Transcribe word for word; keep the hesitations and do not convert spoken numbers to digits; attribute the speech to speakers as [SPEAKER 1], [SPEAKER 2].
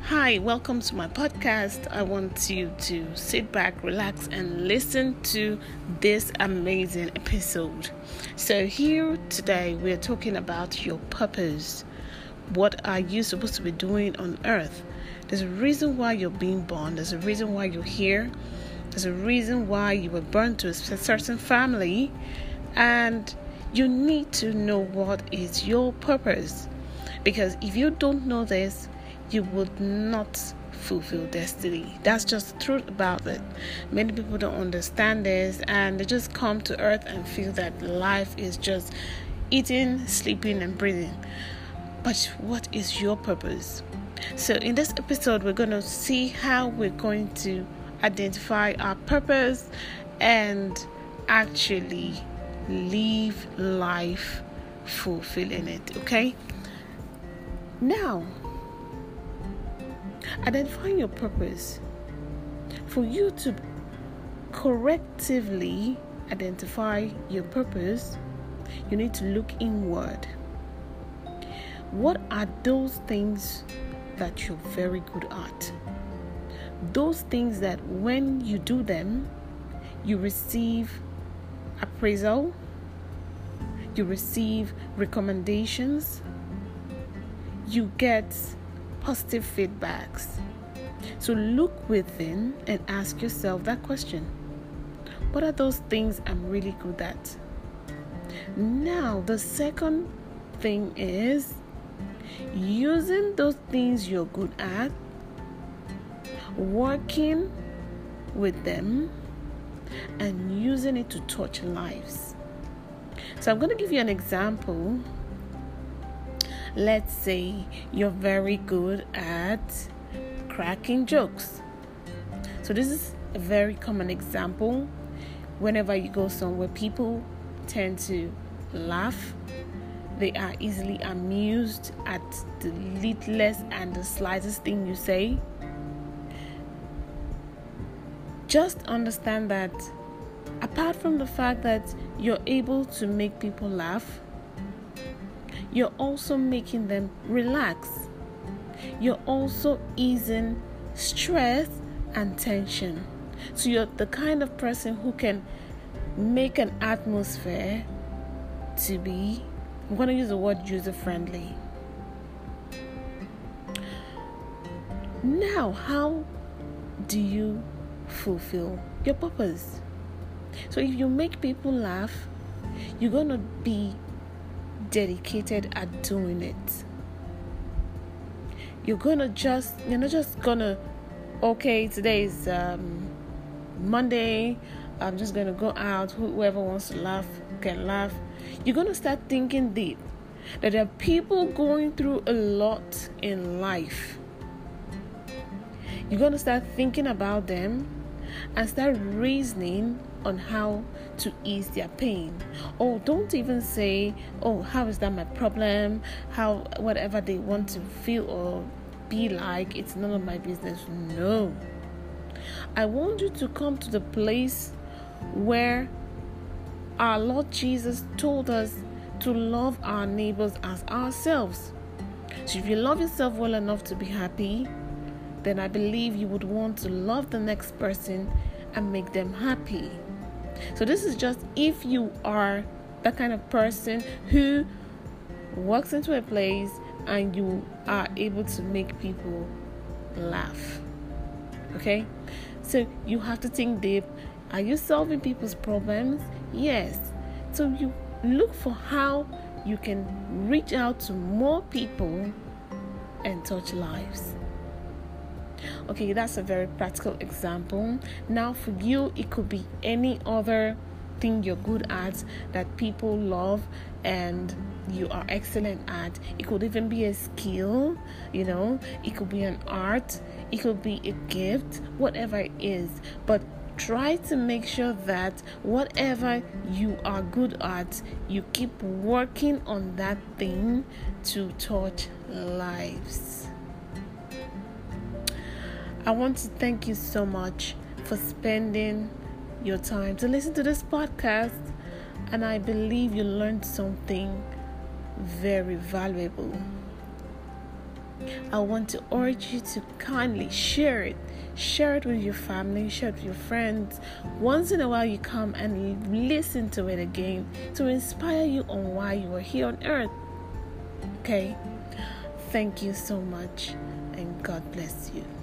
[SPEAKER 1] Hi, welcome to my podcast. I want you to sit back, relax, and listen to this amazing episode. So, here today, we're talking about your purpose. What are you supposed to be doing on earth? There's a reason why you're being born, there's a reason why you're here, there's a reason why you were born to a certain family, and you need to know what is your purpose. Because if you don't know this, you would not fulfill destiny. That's just the truth about it. Many people don't understand this, and they just come to earth and feel that life is just eating, sleeping, and breathing. But what is your purpose? So in this episode, we're going to see how we're going to identify our purpose and actually live life fulfilling it. Okay? Now, identifying your purpose. For you to correctively identify your purpose, you need to look inward. What are those things that you're very good at? Those things that when you do them, you receive appraisal, you receive recommendations, you get positive feedbacks. So look within and ask yourself that question. What are those things I'm really good at? Now, the second thing is using those things you're good at, working with them, and using it to touch lives. So I'm going to give you an example. Let's say you're very good at cracking jokes. So this is a very common example. Whenever you go somewhere, people tend to laugh. They are easily amused at the littlest and the slightest thing you say. Just understand that apart from the fact that you're able to make people laugh, you're also making them relax. You're also easing stress and tension. So you're the kind of person who can make an atmosphere to be, I'm going to use the word user-friendly. Now, how do you fulfill your purpose? So if you make people laugh, you're going to be dedicated at doing it. You're gonna just you're not just gonna okay, today is um Monday, I'm just gonna go out, whoever wants to laugh can laugh. You're gonna start thinking deep that there are people going through a lot in life. You're gonna start thinking about them and start reasoning on how to ease their pain. Or don't even say, oh, how is that my problem? How, whatever they want to feel or be like, it's none of my business. No. I want you to come to the place where our Lord Jesus told us to love our neighbors as ourselves. So if you love yourself well enough to be happy, then I believe you would want to love the next person and make them happy. So this is just if you are that kind of person who walks into a place and you are able to make people laugh. Okay? So you have to think deep. Are you solving people's problems? Yes. So you look for how you can reach out to more people and touch lives. Okay, that's a very practical example. Now for you, it could be any other thing you're good at that people love and you are excellent at. It could even be a skill, you know, it could be an art, it could be a gift, whatever it is. But try to make sure that whatever you are good at, you keep working on that thing to touch lives. I want to thank you so much for spending your time to listen to this podcast, and I believe you learned something very valuable. I want to urge you to kindly share it. Share it with your family, share it with your friends. Once in a while, you come and listen to it again to inspire you on why you are here on earth. Okay? Thank you so much, and God bless you.